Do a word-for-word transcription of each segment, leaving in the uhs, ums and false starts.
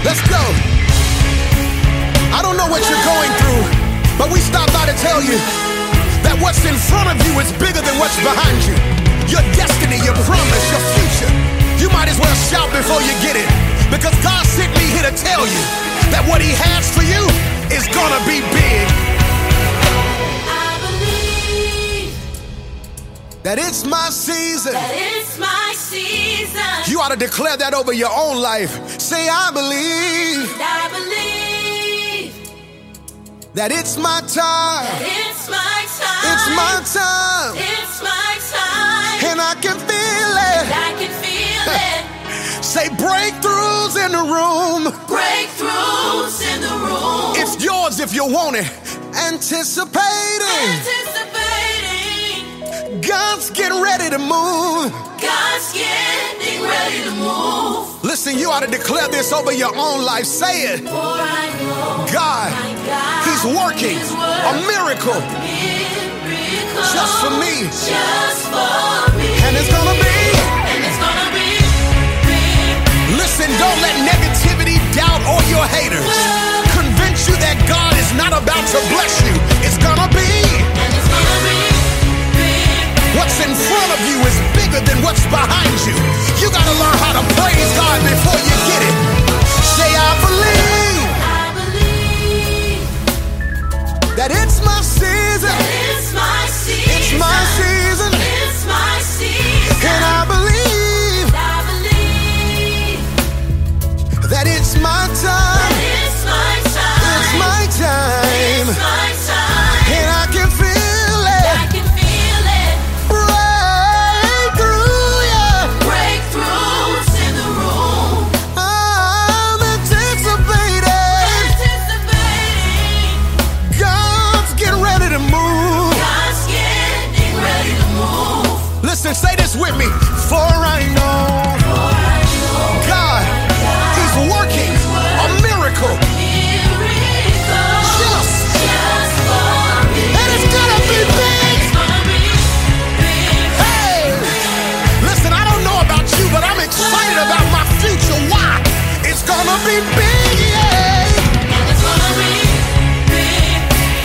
Let's go. I don't know what you're going through, but we stopped by to tell you that what's in front of you is bigger than what's behind you. Your destiny, your promise, your future. You might as well shout before you get it, because God sent me here to tell you that what he has for you is gonna be big. I believe that it's my season. that it's my season. You ought to declare that over your own life. Say, I believe I believe that it's my time. that it's my time. It's my time. It's my time. And I can feel it. I can feel it. Say, breakthroughs in the room. Breakthroughs in the room. It's yours if you want it. Anticipating. Anticipating. God's getting ready to move. God's getting ready to move. Listen, you ought to declare this over your own life. Say it. For I know God, my God he's working is a miracle miracle just for me. Just for me. And it's gonna be. And it's gonna be big. Listen, don't let negativity, doubt, or your haters convince you that God is not about to bless you. It's gonna be. And it's gonna be big. What's in front of you is bigger than what's behind you. You gotta learn how to praise God before you get it. Say, I believe I believe that it's my season. that it's my season. It's my season. It's my season. And I believe I believe that it's my time. it's my time. It's my time. It's my time. And I can feel it. I can feel it. Breakthrough, yeah. Breakthroughs in the room. I'm anticipating. Anticipating. God's getting ready to move. God's getting ready to move. Listen, say this with me. For I know For I know God, he's working a miracle miracle just. just for me. And it's gonna be big. It's gonna be big. Hey, listen, I don't know about you, but I'm excited about my future. Why? It's gonna be big, yeah. And it's gonna be big.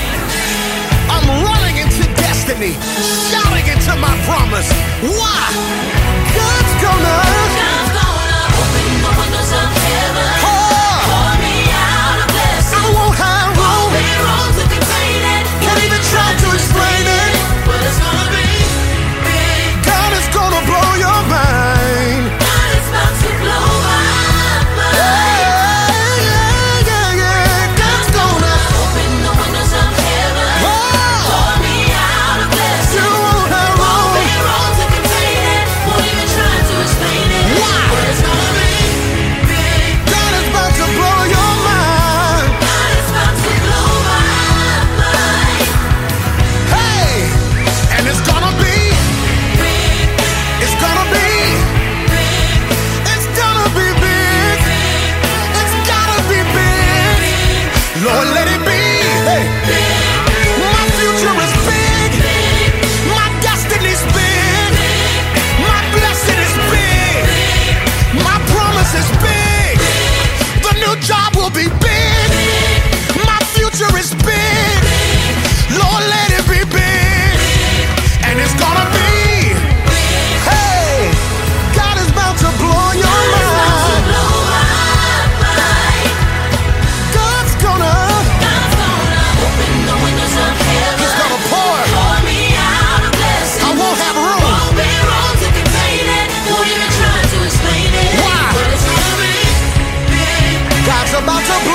I'm running into destiny, shouting into my promise. Why? God's gonna. God's gonna open the windows of heaven. Oh, Pour me out a blessing. I won't have room. Be wrong to contain it. Can't even try to explain it. But it's gonna be big. God is gonna blow your mind. God is about to blow my mind. Yeah, yeah, yeah, yeah. God's gonna. Open the windows of heaven. Oh, Pour me out a you blessing. won't have room. Be wrong to contain it. Won't even try to explain it. Why? But it's gonna be big. God is about to blow your mind. God is about to blow my mind. Hey, and it's gonna be. Big, It's gonna be. big, It's gonna be big. big, It's gotta be big. big, Lord, let it be. Hey, my future is big. My destiny's big. My blessing is big. My promise is big. The new job will be big. My future is big. Lord, let it be big. And it's gonna be. Hey, God is about to blow your mind. blow my mind. God's gonna. God's gonna open the windows of heaven. He's gonna pour. Pour me out a blessing. I won't have room. Won't be wrong to contain it. Won't even try to explain it. Why? But it's gonna be big. God's about to